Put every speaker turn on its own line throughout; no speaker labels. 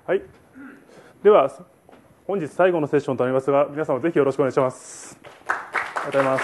はい。では、本日最後のセッションとなりますが、皆様ぜひよろしくお願いします。ありがとうございます。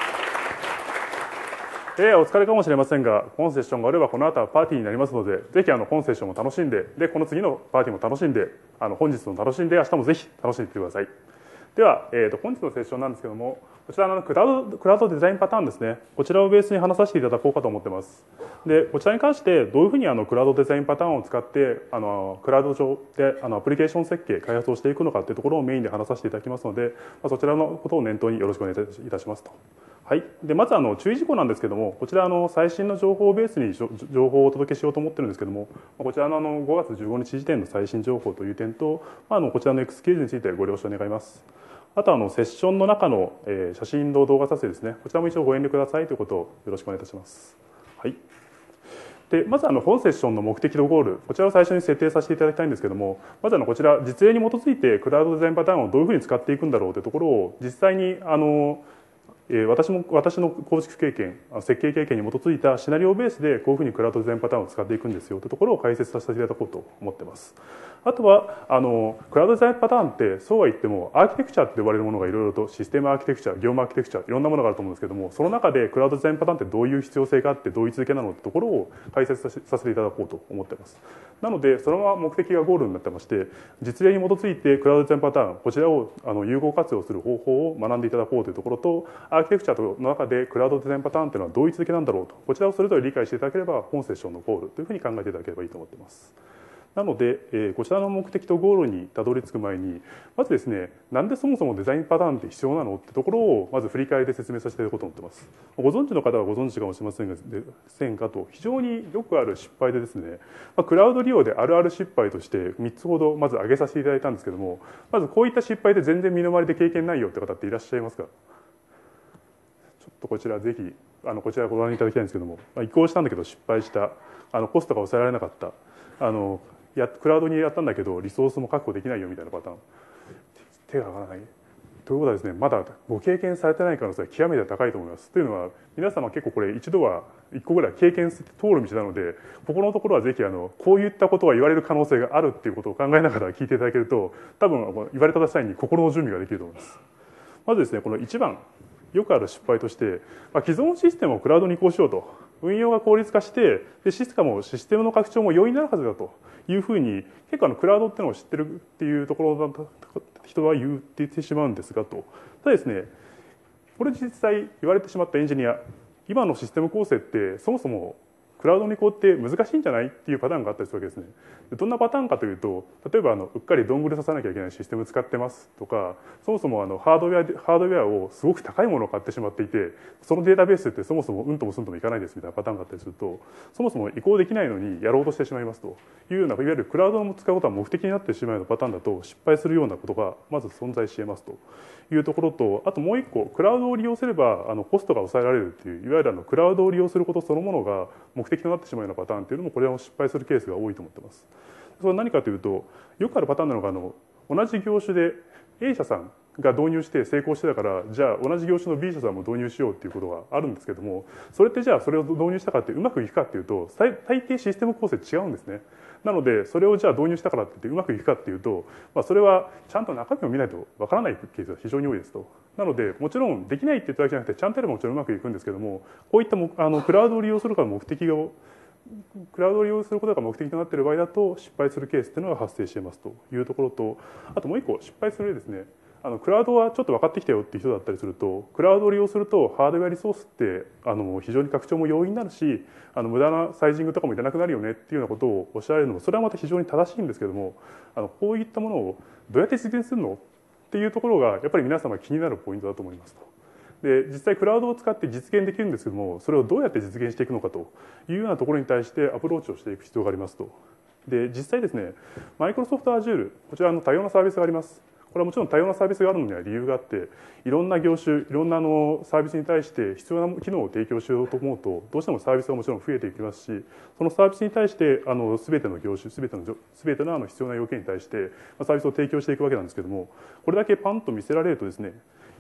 お疲れかもしれませんが、本セッションがあればこの後はパーティーになりますので、ぜひ本セッションも楽しんで、この次のパーティーも楽しんで、本日も楽しんで、明日もぜひ楽しんでいってください。では、本日のセッションなんですけども、こちらのクラウドデザインパターンですね。こちらをベースに話させていただこうかと思っています。で、こちらに関してどういうふうにクラウドデザインパターンを使ってクラウド上でアプリケーション設計開発をしていくのかというところをメインで話させていただきますので、そちらのことを念頭によろしくお願いいたしますと。はい、でまず注意事項なんですけども、こちら最新の情報をベースに情報をお届けしようと思ってるんですけども、こちらの5月15日時点の最新情報という点と、こちらの X 記事についてご了承願います。あとセッションの中の写真の動画撮影ですね、こちらも一応ご遠慮くださいということをよろしくお願いいたします。はい。でまず本セッションの目的とゴール、こちらを最初に設定させていただきたいんですけども、まずこちら実例に基づいてクラウドデザインパターンをどういうふうに使っていくんだろうというところを実際に私の構築経験、設計経験に基づいたシナリオベースでこういうふうにクラウドデザインパターンを使っていくんですよというところを解説させていただこうと思っています。あとはクラウドデザインパターンってそうは言ってもアーキテクチャって呼ばれるものがいろいろとシステムアーキテクチャ、業務アーキテクチャいろんなものがあると思うんですけども、その中でクラウドデザインパターンってどういう必要性があってどういう位置づけなのってところを解説させていただこうと思っています。なのでそのまま目的がゴールになってまして、実例に基づいてクラウドデザインパターンこちらを有効活用する方法を学んでいただこうというところと、アーキテクチャの中でクラウドデザインパターンというのはどういう位置づけなんだろうと、こちらをそれぞれ理解していただければ本セッションのゴールというふうに考えていただければいいと思っています。なので、こちらの目的とゴールにたどり着く前に、まずですね、なんでそもそもデザインパターンって必要なのってところをまず振り返りで説明させていただこうと思っています。ご存知の方はご存知かもしれませんがと、非常によくある失敗でですね、クラウド利用であるある失敗として3つほどまず挙げさせていただいたんですけども、まずこういった失敗で全然身の回りで経験ないよって方っていらっしゃいますか？ちょっとこちらぜひこちらご覧いただきたいんですけども、移行したんだけど失敗した、コストが抑えられなかった、クラウドにやったんだけどリソースも確保できないよみたいなパターン、手が上がらないということはですね、まだご経験されてない可能性は極めて高いと思います。というのは皆様結構これ一度は1個ぐらい経験して通る道なので、ここのところはぜひこういったことは言われる可能性があるっていうことを考えながら聞いていただけると、多分言われた際に心の準備ができると思います。まずですね、この1番よくある失敗として、既存システムをクラウドに移行しようと、運用が効率化してシステムの拡張も容易になるはずだというふうに結構クラウドっていうのを知ってるっていうところの人は言ってしまうんですがと、ただですね、これ実際言われてしまったエンジニア、今のシステム構成ってそもそもクラウドに移行って難しいんじゃないっていうパターンがあったりするわけですね。どんなパターンかというと、例えばうっかりドングルさせなきゃいけないシステム使ってますとか、そもそもハードウェアをすごく高いものを買ってしまっていて、そのデータベースってそもそもうんともすんともいかないですみたいなパターンがあったりすると、そもそも移行できないのにやろうとしてしまいますというような、いわゆるクラウドを使うことは目的になってしまうようなパターンだと失敗するようなことがまず存在し得ますというところと、あともう一個、クラウドを利用すればコストが抑えられるっていう、いわゆるクラウドを利用することそのものが目的となってしまうようなパターンっていうのも、これは失敗するケースが多いと思っています。それは何かというと、よくあるパターンなのが同じ業種で A 社さんが導入して成功してたから、じゃあ同じ業種の B 社さんも導入しようっていうことがあるんですけども、それってじゃあそれを導入したからってうまくいくかっていうと、大抵システム構成違うんですね。なのでそれをじゃあ導入したからって言ってうまくいくかっていうと、それはちゃんと中身を見ないとわからないケースが非常に多いですと。なのでもちろんできないって言っただけじゃなくて、ちゃんとやればもちろんうまくいくんですけども、こういったクラウドを利用するからクラウドを利用することが目的となっている場合だと失敗するケースっていうのが発生していますというところと、あともう一個失敗するですね、クラウドはちょっと分かってきたよっていう人だったりすると、クラウドを利用するとハードウェアリソースって非常に拡張も容易になるし、無駄なサイジングとかもいらなくなるよねっていうようなことをおっしゃられるのも、それはまた非常に正しいんですけども、こういったものをどうやって実現するのっていうところがやっぱり皆様気になるポイントだと思いますと。で実際クラウドを使って実現できるんですけども、それをどうやって実現していくのかというようなところに対してアプローチをしていく必要がありますと。で実際ですね、マイクロソフト Azure、こちら多様なサービスがあります。これはもちろん多様なサービスがあるのには理由があって、いろんな業種、いろんなサービスに対して必要な機能を提供しようと思うと、どうしてもサービスがもちろん増えていきますし、そのサービスに対して全ての業種、全ての必要な要件に対してサービスを提供していくわけなんですけども、これだけパンと見せられるとですね、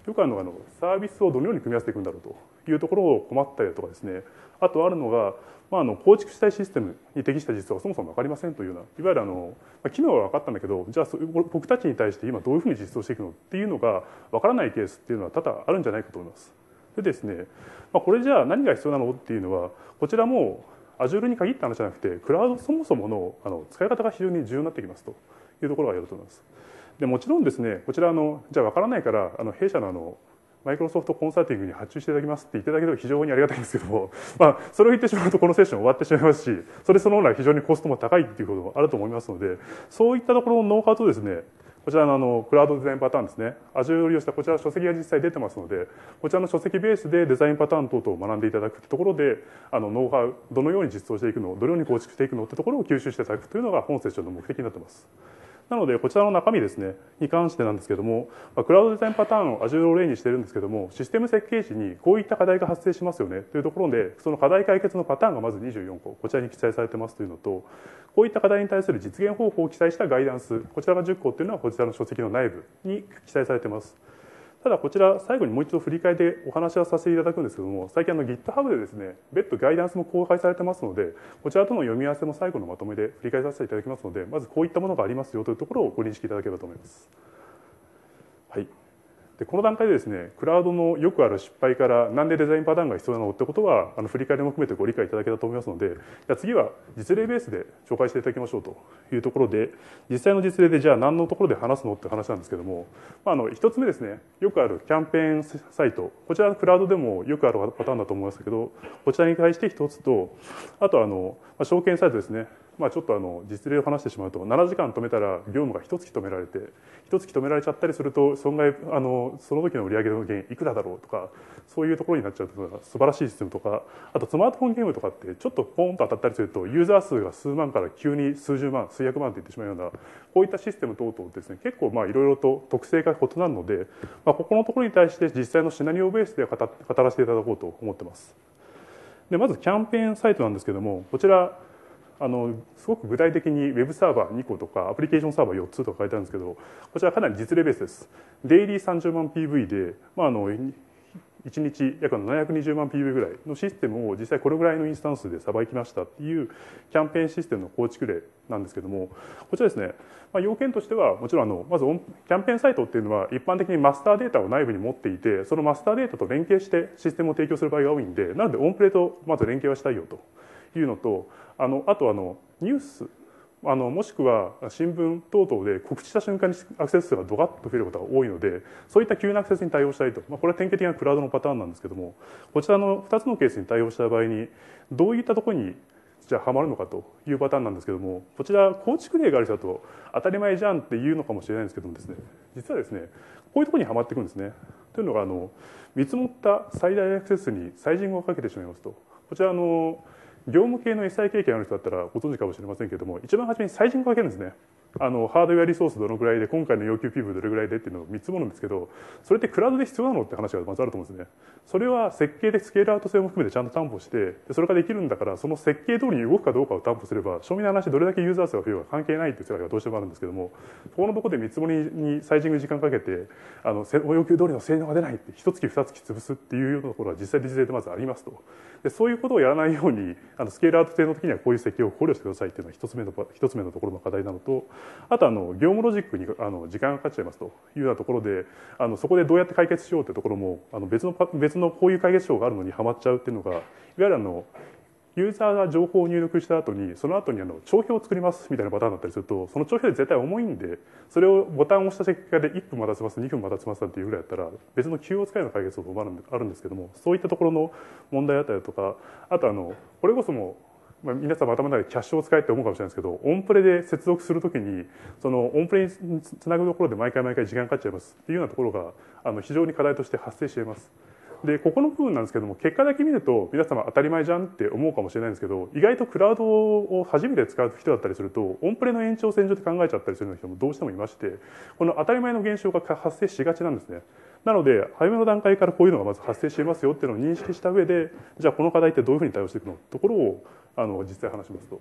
よくあるのがサービスをどのように組み合わせていくんだろうというところを困ったりだとかですね、あとあるのが、構築したいシステムに適した実装がそもそも分かりませんというような、いわゆる機能は分かったんだけど、じゃあ僕たちに対して今どういうふうに実装していくのっていうのが分からないケースっていうのは多々あるんじゃないかと思います。でですね、これじゃあ何が必要なのっていうのは、こちらも Azure に限った話じゃなくて、クラウドそもそもの使い方が非常に重要になってきますというところが言えると思います。でもちろんですね、こちらじゃあ分からないから弊社のマイクロソフトコンサルティングに発注していただきますって言っていただけると非常にありがたいんですけども、それを言ってしまうとこのセッション終わってしまいますし、そのものは非常にコストも高いっていうこともあると思いますので、そういったところのノウハウとですね、こちらのクラウドデザインパターンですね、Azure を利用したこちら書籍が実際出てますので、こちらの書籍ベースでデザインパターン等々を学んでいただくところで、ノウハウ、どのように実装していくの、どのように構築していくのってところを吸収していただくというのが本セッションの目的になっています。なので、こちらの中身ですね、に関してなんですけども、クラウドデザインパターンを Azure を例にしているんですけども、システム設計時にこういった課題が発生しますよねというところで、その課題解決のパターンがまず24個、こちらに記載されてますというのと、こういった課題に対する実現方法を記載したガイダンス、こちらが10個っていうのはこちらの書籍の内部に記載されています。ただこちら最後にもう一度振り返ってお話はさせていただくんですけども、最近GitHub でですね、別途ガイダンスも公開されてますので、こちらとの読み合わせも最後のまとめで振り返させていただきますので、まずこういったものがありますよというところをご認識いただければと思います。はい。でこの段階でですね、クラウドのよくある失敗からなんでデザインパターンが必要なのってことは振り返りも含めてご理解いただけたと思いますので、じゃあ次は実例ベースで紹介していただきましょうというところで、実際の実例でじゃあ何のところで話すのって話なんですけども、一つ目ですね、よくあるキャンペーンサイト、こちらクラウドでもよくあるパターンだと思いますけど、こちらに対して一つと、あと証券サイトですね、ちょっと実例を話してしまうと、7時間止めたら業務が1月止められて、1月止められちゃったりすると、損害その時の売上の減いくらだろうとか、そういうところになっちゃうと素晴らしいシステムとか、あとスマートフォンゲームとかってちょっとポンと当たったりすると、ユーザー数が数万から急に数十万、数百万といってしまうような、こういったシステム等々ですね、結構いろいろと特性が異なるので、ここのところに対して実際のシナリオベースで語らせていただこうと思ってます。でまずキャンペーンサイトなんですけども、こちらすごく具体的に Web サーバー2個とかアプリケーションサーバー4つとか書いてあるんですけど、こちらかなり実例ベースです。デイリー30万 PV で、1日約720万 PV ぐらいのシステムを実際これぐらいのインスタンスでさばきましたっていうキャンペーンシステムの構築例なんですけども、こちらですね、要件としてはもちろんまずキャンペーンサイトっていうのは一般的にマスターデータを内部に持っていて、そのマスターデータと連携してシステムを提供する場合が多いんで、なのでオンプレとまず連携はしたいよというのと、あとニュースもしくは新聞等々で告知した瞬間にアクセス数がドカッと増えることが多いので、そういった急なアクセスに対応したいと、これは典型的なクラウドのパターンなんですけども、こちらの2つのケースに対応した場合にどういったところにじゃあはまるのかというパターンなんですけども、こちら構築例がある人だと当たり前じゃんっていうのかもしれないんですけどもですね、実はですね、こういうところにはまっていくんですね。というのが見積もった最大アクセス数にサイジングをかけてしまいますと、こちら業務系の SI 経験ある人だったらご存知かもしれませんけれども、一番初めにサイジングをかけるんですね。ハードウェアリソースどのぐらいで、今回の要求 PV どれぐらいでっていうのを見積もるんですけど、それってクラウドで必要なのって話がまずあると思うんですね。それは設計でスケールアウト性も含めてちゃんと担保して、それができるんだから、その設計通りに動くかどうかを担保すれば、正味の話どれだけユーザー数が増えようが関係ないっていう世界がどうしてもあるんですけども、このところで見積もりにサイジング時間かけて要求通りの性能が出ないって1月2月潰すっていうようなところは実際実例でまずありますと。でそういうことをやらないようにスケールアウト性の時にはこういう設計を考慮してくださいっていうのが一つ目のところの課題なのと、あと業務ロジックに時間がかかっちゃいますというようなところで、そこでどうやって解決しようというところも別のこういう解決書があるのにはまっちゃうっていうのが、いわゆるユーザーが情報を入力した後にその後に帳表を作りますみたいなパターンだったりすると、その帳表で絶対重いんで、それをボタンを押した結果で1分待たせます2分待たせますっていうぐらいだったら別の QO 使いの解決法もあるんですけども、そういったところの問題だったりとか、あとこれこそも皆さん頭の中でキャッシュを使えって思うかもしれないですけど、オンプレで接続するときにそのオンプレにつなぐところで毎回時間かかっちゃいますっていうようなところが非常に課題として発生しています。でここの部分なんですけども、結果だけ見ると皆様当たり前じゃんって思うかもしれないんですけど、意外とクラウドを初めて使う人だったりするとオンプレの延長線上で考えちゃったりするような人もどうしてもいまして、この当たり前の現象が発生しがちなんですね。なので早めの段階からこういうのがまず発生していますよっていうのを認識した上で、じゃあこの課題ってどういうふうに対応していくのところを実際話しますと。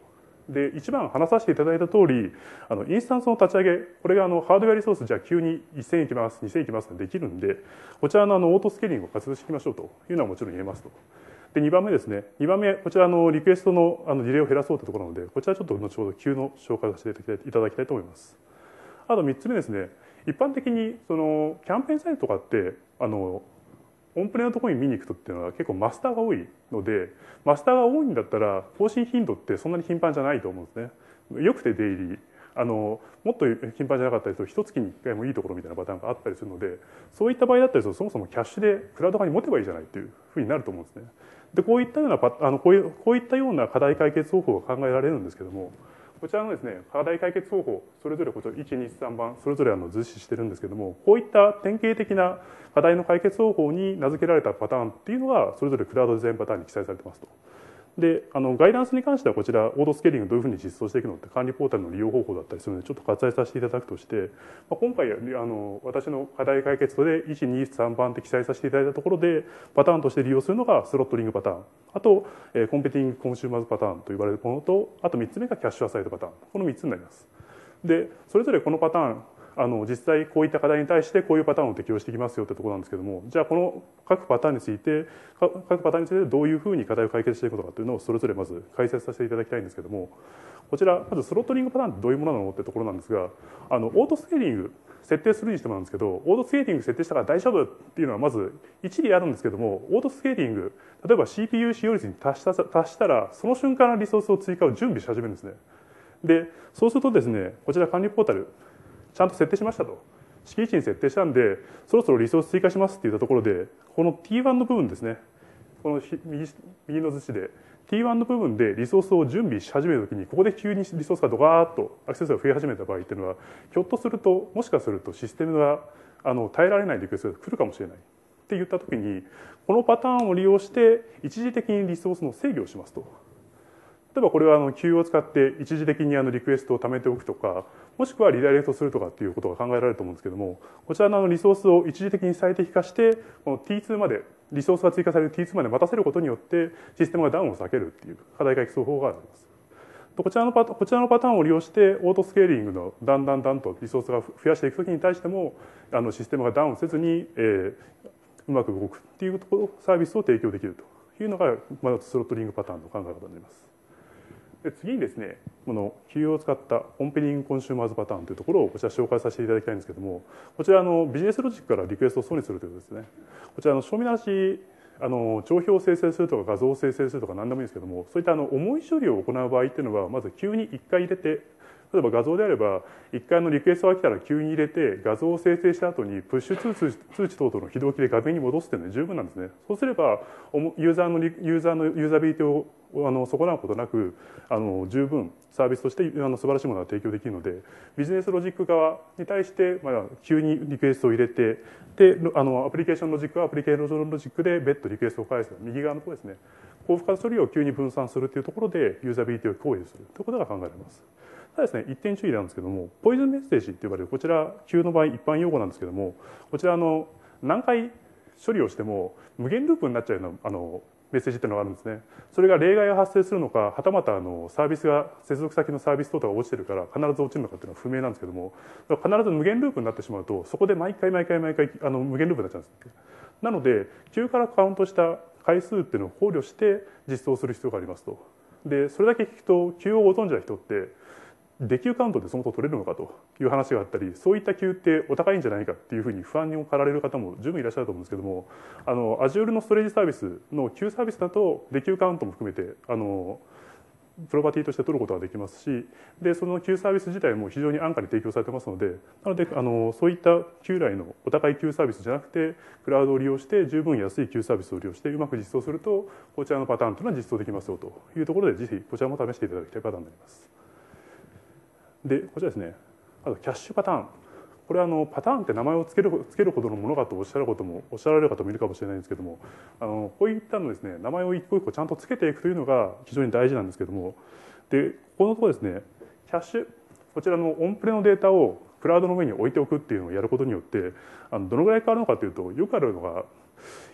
で、一番話させていただいた通り、インスタンスの立ち上げ、これがハードウェアリソース、じゃあ急に1000いきます、2000いきますってできるんで、こちらのオートスケーリングを活用していきましょうというのはもちろん言えますと。で、2番目ですね。2番目、こちらリクエストのディレイを減らそうというところなので、こちらちょっと後ほど Q の紹介をさせていただきたいと思います。あと3つ目ですね。一般的にキャンペーンサイトとかってオンプレのところに見に行くとっていうのは結構マスターが多いので、マスターが多いんだったら更新頻度ってそんなに頻繁じゃないと思うんですね。よくてデイリー。もっと頻繁じゃなかったりすると、1月に1回もいいところみたいなパターンがあったりするので、そういった場合だったりすると、そもそもキャッシュでクラウド側に持てばいいじゃないっていうふうになると思うんですね。で、こういったようなこういったような課題解決方法が考えられるんですけども、こちらのですね、課題解決方法、それぞれこちら1、2、3番、それぞれ図示してるんですけども、こういった典型的な課題の解決方法に名付けられたパターンっていうのが、それぞれクラウドデザインパターンに記載されてますと。で、ガイダンスに関してはこちら、オートスケーリングどういうふうに実装していくのって管理ポータルの利用方法だったりするので、ちょっと割愛させていただくとして、今回、私の課題解決とで1、2、3番って記載させていただいたところで、パターンとして利用するのがスロットリングパターン。あと、コンペティングコンシューマーズパターンと呼ばれるものと、あと3つ目がキャッシュアサイドパターン。この3つになります。で、それぞれこのパターン、実際こういった課題に対してこういうパターンを適用していきますよってところなんですけども、じゃあこの各パターンについてどういうふうに課題を解決していくのかというのをそれぞれまず解説させていただきたいんですけども、こちらまずスロットリングパターンってどういうものなのってところなんですが、オートスケーリング設定するにしてもなんですけど、オートスケーリング設定したから大丈夫っていうのはまず一理あるんですけども、オートスケーリング、例えば CPU 使用率に達したらその瞬間のリソースを追加を準備し始めるんですね。で、そうするとですね、こちら管理ポータルちゃんと設定しましたと。敷地に設定したんで、そろそろリソース追加しますって言ったところで、この T1 の部分ですね、この右の図示で、T1 の部分でリソースを準備し始めるときに、ここで急にリソースがドカーッとアクセスが増え始めた場合っていうのは、ひょっとすると、もしかするとシステムが耐えられないリクエストが来るかもしれないって言ったときに、このパターンを利用して一時的にリソースの制御をしますと。例えばこれはQ を使って一時的にリクエストを貯めておくとか、もしくはリダイレクトするとかっていうことが考えられると思うんですけども、こちらのリソースを一時的に最適化して、この T2 まで、リソースが追加される T2 まで待たせることによって、システムがダウンを避けるっていう課題解決方法があります。こちらのパターンを利用して、オートスケーリングのだんだんとリソースが増やしていくときに対しても、システムがダウンせずに、うまく動くっていうサービスを提供できるというのが、まずスロットリングパターンの考え方になります。で、次にですね、この Q を使ったコンペティングコンシューマーズパターンというところをこちら紹介させていただきたいんですけども、こちらビジネスロジックからリクエストを送にするということですね。こちら正味なし帳票を生成するとか画像を生成するとか何でもいいんですけども、そういった重い処理を行う場合っていうのは、まず急に1回入れて、例えば画像であれば、1回リクエストが来たら急に入れて、画像を生成した後にプッシュ通知等々の非同期で画面に戻すっていうのは十分なんですね。そうすれば、ユーザビリティを損なうことなく、十分サービスとして素晴らしいものが提供できるので、ビジネスロジック側に対して、急にリクエストを入れて、で、アプリケーションロジックはアプリケーションロジックで別途リクエストを返す。右側の方ですね。高負荷処理を急に分散するというところで、ユーザビリティを考慮するということが考えられます。ただですね、一点注意なんですけども、ポイズンメッセージって呼ばれる、こちら、Q の場合一般用語なんですけども、こちら何回処理をしても無限ループになっちゃうようなメッセージっていうのがあるんですね。それが例外が発生するのか、はたまたサービスが、接続先のサービス等々が落ちてるから必ず落ちるのかっていうのは不明なんですけども、必ず無限ループになってしまうと、そこで毎回無限ループになっちゃうんです。なので、Q からカウントした回数っていうのを考慮して実装する必要がありますと。で、それだけ聞くと、Q をご存知の人って、デキューカウントでそのこと取れるのかという話があったり、そういったQってお高いんじゃないかっていうふうに不安に駆られる方も十分いらっしゃると思うんですけども、Azure のストレージサービスの Q サービスだとデキューカウントも含めてプロパティとして取ることができますし、でその Q サービス自体も非常に安価に提供されてますので、なのでそういった旧来のお高い Q サービスじゃなくて、クラウドを利用して十分安い Q サービスを利用してうまく実装すると、こちらのパターンというのは実装できますよというところで、ぜひこちらも試していただきたいパターンになります。で、こちらですね、あとキャッシュパターン。これはパターンって名前をつけるほどのものかとおっしゃられる方もいるかもしれないんですけども、こういったのですね、名前を一個一個ちゃんとつけていくというのが非常に大事なんですけども、で、このところですね、キャッシュ、こちらのオンプレのデータをクラウドの上に置いておくっていうのをやることによって、どのぐらい変わるのかというと、よくあるのが、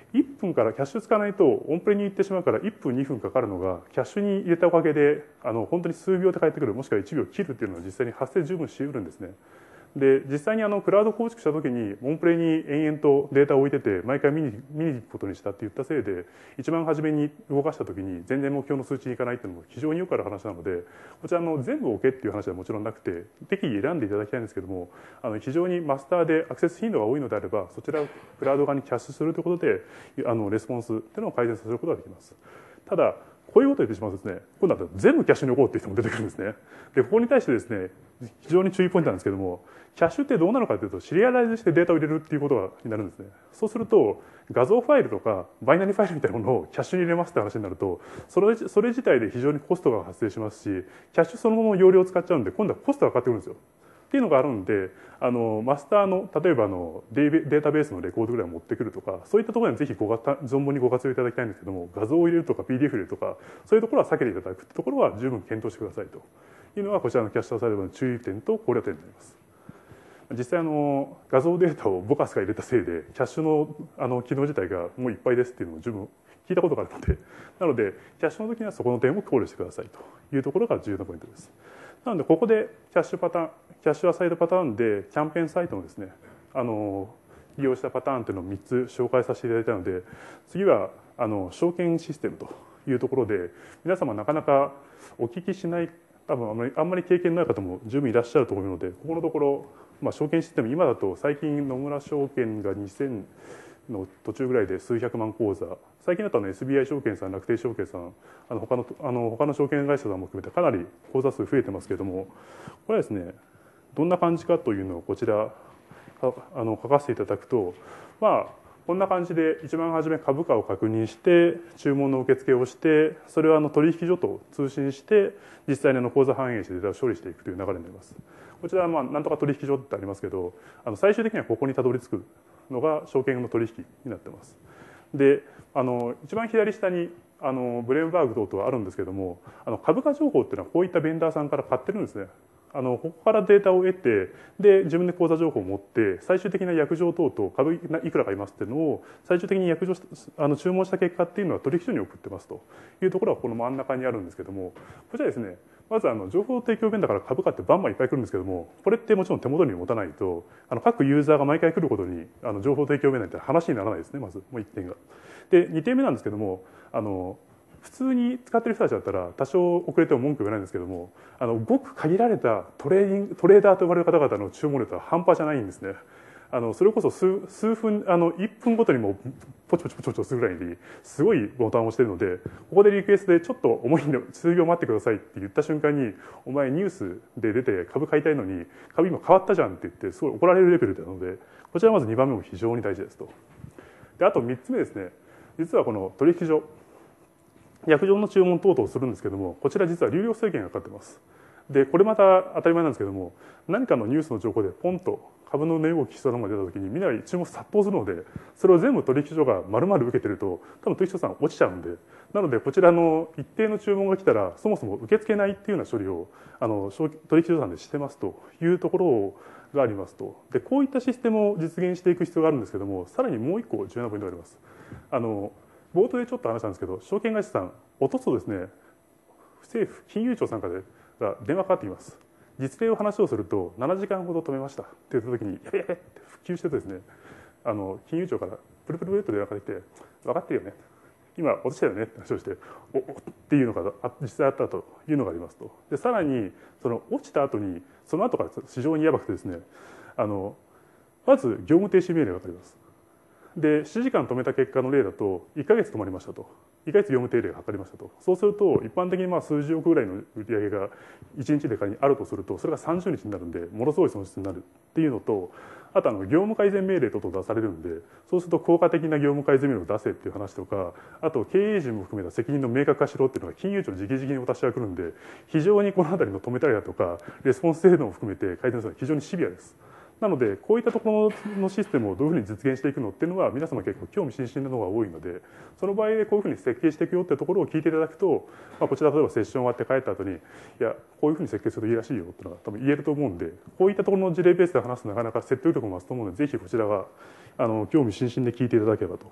1分からキャッシュ使わないとオンプレに行ってしまうから1分2分かかるのがキャッシュに入れたおかげで本当に数秒で返ってくる、もしくは1秒切るっていうのは実際に発生十分しうるんですね。で実際にクラウド構築した時にオンプレに延々とデータを置いてて毎回見に行くことにしたって言ったせいで一番初めに動かした時に全然目標の数値にいかないっていうのも非常によくある話なので、こちら全部置けっていう話はもちろんなくて適宜選んでいただきたいんですけども、非常にマスターでアクセス頻度が多いのであればそちらをクラウド側にキャッシュするということでレスポンスっていうのを改善させることができます。ただこういうことを言ってしまうとですね、今度は全部キャッシュに置こうっていう人も出てくるんですね。でここに対してですね非常に注意ポイントなんですけども、キャッシュってどうなのかというとシリアライズしてデータを入れるっていうことになるんですね。そうすると画像ファイルとかバイナリファイルみたいなものをキャッシュに入れますって話になるとそれ自体で非常にコストが発生しますし、キャッシュそのものの容量を使っちゃうんで今度はコストがかかってくるんですよ。っていうのがあるんでマスターの例えばデータベースのレコードぐらいを持ってくるとかそういったところにぜひ存分にご活用いただきたいんですけども、画像を入れるとか PDF 入れるとかそういうところは避けていただくってところは十分検討してくださいというのがこちらのキャッシュアサイドの注意点と考慮点になります。実際画像データをボカスが入れたせいでキャッシュの機能自体がもういっぱいですっていうのも十分聞いたことがあるので、なのでキャッシュの時にはそこの点を考慮してくださいというところが重要なポイントです。なのでここでキャッシュアサイドパターンでキャンペーンサイトのですね利用したパターンというのを3つ紹介させていただいたので、次は証券システムというところで皆様なかなかお聞きしない、多分あんまり経験のない方も十分いらっしゃると思うので、ここのところ、証券システム今だと最近野村証券が2000の途中ぐらいで数百万口座、最近だとSBI 証券さん、楽天証券さん、他の証券会社さんも含めてかなり口座数増えてますけれども、これはですねどんな感じかというのをこちら書かせていただくと、こんな感じで一番初め株価を確認して注文の受付をして、それを取引所と通信して実際に口座反映してデータを処理していくという流れになります。こちらはなんとか取引所ってありますけど、最終的にはここにたどり着くのが証券の取引になってます。で一番左下にブレームバーグ等々あるんですけども、株価情報っていうのはこういったベンダーさんから買ってるんですね。ここからデータを得て、で自分で口座情報を持って最終的な約定等々株いくら買いますっていうのを最終的に注文した結果っていうのは取引所に送ってますというところはこの真ん中にあるんですけども、こちらですねまず情報提供ベンダーから株価ってバンバンいっぱい来るんですけども、これってもちろん手元に持たないと各ユーザーが毎回来ることに情報提供ベンダーって話にならないですね。まずもう1点が。で2点目なんですけども、普通に使ってる人たちだったら多少遅れても文句言わないんですけども、ごく限られたトレーダーと呼ばれる方々の注文量は半端じゃないんですね。それこそ数分1分ごとにもポチポチポチポチするぐらいにすごいボタンを押してるので、ここでリクエストでちょっと重いんで数秒待ってくださいって言った瞬間に、お前ニュースで出て株買いたいのに株今変わったじゃんって言ってすごい怒られるレベルなので、こちらまず2番目も非常に大事ですと。であと3つ目ですね、実はこの取引所約定の注文等々をするんですけども、こちら実は流量制限がかかってます。でこれまた当たり前なんですけども、何かのニュースの情報でポンと株の値動きしたのが出た時にみんなが注目殺到するので、それを全部取引所が丸々受けてると多分取引所さん落ちちゃうんで、なのでこちらの一定の注文が来たらそもそも受け付けないっていうような処理を取引所さんでしてますというところがありますと。でこういったシステムを実現していく必要があるんですけども、さらにもう一個重要なポイントがあります。冒頭でちょっと話したんですけど、証券会社さん落とすとですね、政府金融庁さんから電話かかってきます。実例を話をすると7時間ほど止めましたって言った時にやべやべって復旧してるとですね、金融庁からプルプルプルと電話がかかってきて、分かってるよね、今落としたよねって話をして、おっていうのが実際あったというのがありますと。でさらにその落ちた後にその後が非常にやばくてですね、まず業務停止命令がかかります。で7時間止めた結果の例だと1ヶ月止まりましたと、1ヶ月業務停令がかかりましたと。そうすると一般的に数十億ぐらいの売り上げが1日で仮にあるとすると、それが30日になるんでものすごい損失になるっていうのと、あと業務改善命令等々出されるんで、そうすると効果的な業務改善命令を出せっていう話とか、あと経営陣も含めた責任の明確化しろっていうのが金融庁直々にお達しが来るんで、非常にこの辺りの止めたりだとかレスポンス制度も含めて改善するのは非常にシビアです。なのでこういったところのシステムをどういうふうに実現していくのっていうのは皆様結構興味津々なのが多いので、その場合でこういうふうに設計していくよってところを聞いていただくと、こちら例えばセッション終わって帰った後に、いやこういうふうに設計するといいらしいよっていうのが多分言えると思うんで、こういったところの事例ベースで話すとなかなか説得力も増すと思うので、ぜひこちらは興味津々で聞いていただければと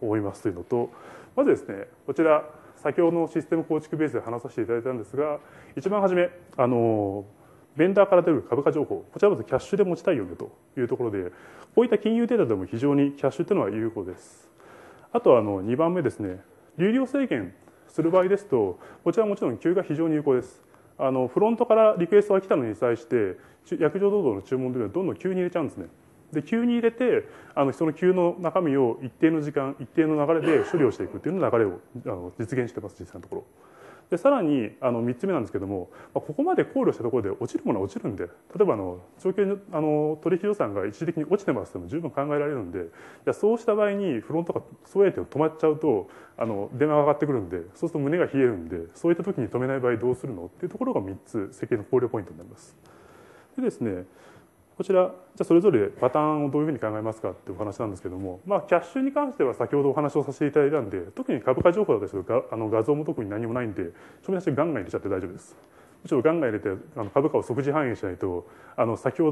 思いますというのと、まずですね、こちら先ほどのシステム構築ベースで話させていただいたんですが、一番初めベンダーから出る株価情報、こちらまずキャッシュで持ちたいよねというところで、こういった金融データでも非常にキャッシュというのは有効です。あとは2番目ですね、流量制限する場合ですと、こちらはもちろん Q が非常に有効です。フロントからリクエストが来たのに際して、約定動の注文というのはどんどん Q に入れちゃうんですね。で Q に入れてその Q の中身を一定の時間一定の流れで処理をしていくっていう流れを実現してます、実際のところ。でさらに3つ目なんですけども、ここまで考慮したところで落ちるものは落ちるんで、例えば長期取引予算が一時的に落ちてますとも十分考えられるんで、じゃあそうした場合にフロントがそうやって止まっちゃうと電話が上がってくるんで、そうすると胸が冷えるんで、そういった時に止めない場合どうするのっていうところが3つ設計の考慮ポイントになります。でですね、こちら、じゃあそれぞれパターンをどういうふうに考えますかっていうお話なんですけども、キャッシュに関しては先ほどお話をさせていただいたんで、特に株価情報だったりする画像も特に何もないんで、証明出しガンガン入れちゃって大丈夫です。むしろガンガン入れて株価を即時反映しないと、さっき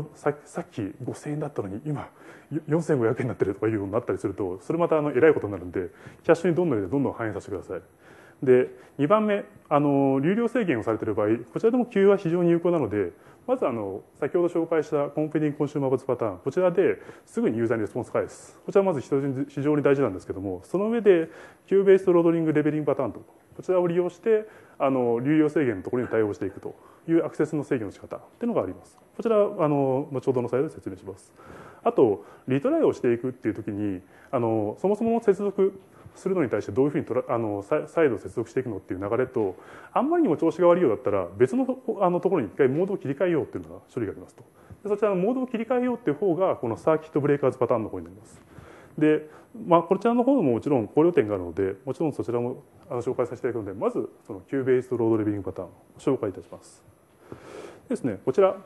5000円だったのに今4500円になってるとかいうようになったりすると、それまたえらいことになるんで、キャッシュにどんどん入れてどんどん反映させてください。で2番目、流量制限をされている場合、こちらでも Q は非常に有効なので、まず先ほど紹介したコンペティングコンシューマーバズパターン、こちらですぐにユーザーにレスポンス返す。こちらはまず非常に大事なんですけども、その上で Q ベースロードリングレベリングパターンと、こちらを利用して流量制限のところに対応していくというアクセスの制御の仕方っていうのがあります。こちら後ほどのスライドで説明します。あとリトライをしていくっていう時にそもそもの接続するのに対してどういうふうに再度接続していくのっていう流れと、あんまりにも調子が悪いようだったら別のところに一回モードを切り替えようっていうのが処理がありますと。でそちらのモードを切り替えようっていう方がこのサーキットブレーカーズパターンの方になります。で、こちらの方ももちろん考慮点があるので、もちろんそちらも紹介させていただくので、まずその Q ベースロードレビングパターンを紹介いたします。ですね、こちら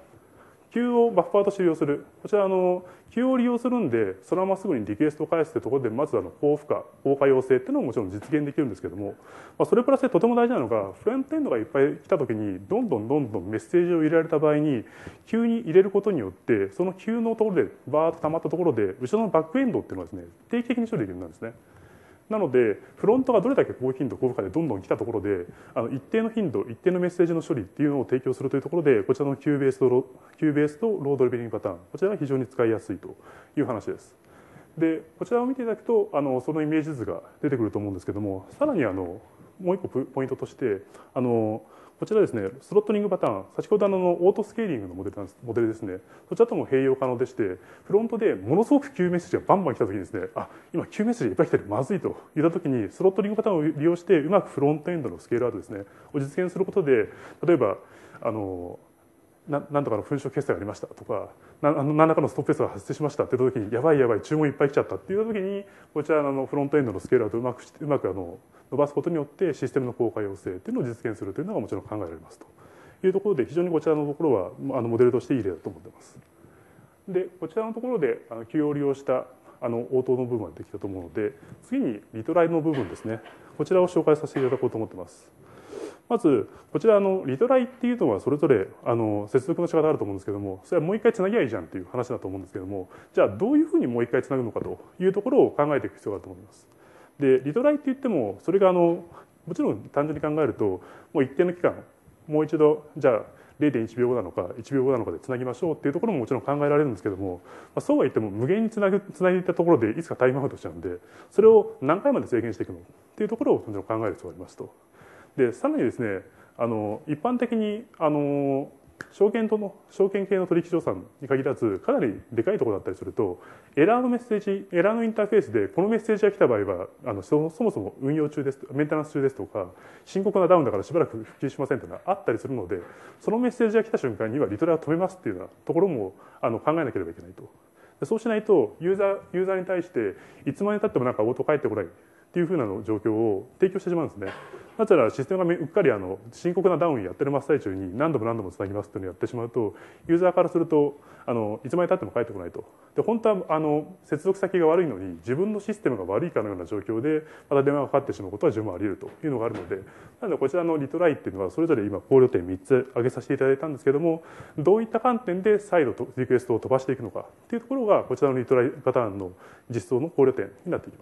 Q をバッファーとして利用する。こちらQ を利用するんで、そのまますぐにリクエストを返すというところで、まず高負荷、高可用性っていうのももちろん実現できるんですけども、それプラスでとても大事なのが、フロントエンドがいっぱい来た時に、どんどんメッセージを入れられた場合に、Q に入れることによって、その Q のところでバーッと溜まったところで、後ろのバックエンドっていうのはですね、定期的に処理できるようになるんですね。なのでフロントがどれだけ高頻度高負荷でどんどん来たところで一定の頻度一定のメッセージの処理っていうのを提供するというところで、こちらの Q ベースとロードレベリングパターン、こちらが非常に使いやすいという話です。でこちらを見ていただくとそのイメージ図が出てくると思うんですけども、さらにもう一個ポイントとしてこちらですね、スロットリングパターン、先ほどオートスケーリングのモデルですね、そちらとも併用可能でして、フロントでものすごく Q メッセージがバンバン来たときにですね、今 Q メッセージいっぱい来てる、まずいといったときに、スロットリングパターンを利用して、うまくフロントエンドのスケールアウトですね、を実現することで、例えば、なんとかの粉飾決済がありましたとか、何らかのストップレスが発生しましたって言った時に、やばい注文いっぱい来ちゃったっていう時に、こちらフロントエンドのスケールアウトをうまく伸ばすことによってシステムの高可用性っていうのを実現するというのがもちろん考えられますというところで、非常にこちらのところはモデルとしていい例だと思っています。でこちらのところでQを利用した応答の部分ができたと思うので、次にリトライの部分ですね、こちらを紹介させていただこうと思っています。まずこちらリトライっていうのはそれぞれ接続の仕方あると思うんですけども、それはもう一回つなぎゃいいじゃんっていう話だと思うんですけども、じゃあどういうふうにもう一回つなぐのかというところを考えていく必要があると思います。でリトライって言っても、それがもちろん単純に考えると、もう一定の期間もう一度じゃあ 0.1 秒後なのか1秒後なのかでつなぎましょうっていうところももちろん考えられるんですけども、そうは言っても無限につないでいったところでいつかタイムアウトしちゃうんで、それを何回まで制限していくのっていうところを考える必要がありますと。でさらにですね、一般的に証券系の取引所さんに限らず、かなりでかいところだったりすると、エラーのインターフェースでこのメッセージが来た場合はそもそも運用中ですメンテナンス中ですとか、深刻なダウンだからしばらく復旧しませんというのがあったりするので、そのメッセージが来た瞬間にはリトライを止めますっていうようなところも考えなければいけないと。そうしないとユーザーに対していつまでたっても応答返ってこないっていうふうな状況を提供してしまうんですね。なぜならシステムがうっかり深刻なダウンやってる真っ最中に何度もつなぎますっていうのをやってしまうと、ユーザーからするといつまでたっても返ってこないと。で本当は接続先が悪いのに自分のシステムが悪いかのような状況でまた電話がかかってしまうことは十分あり得るというのがあるので、なのでこちらのリトライっていうのはそれぞれ今考慮点3つ挙げさせていただいたんですけども、どういった観点で再度リクエストを飛ばしていくのかっていうところがこちらのリトライパターンの実装の考慮点になっていきます。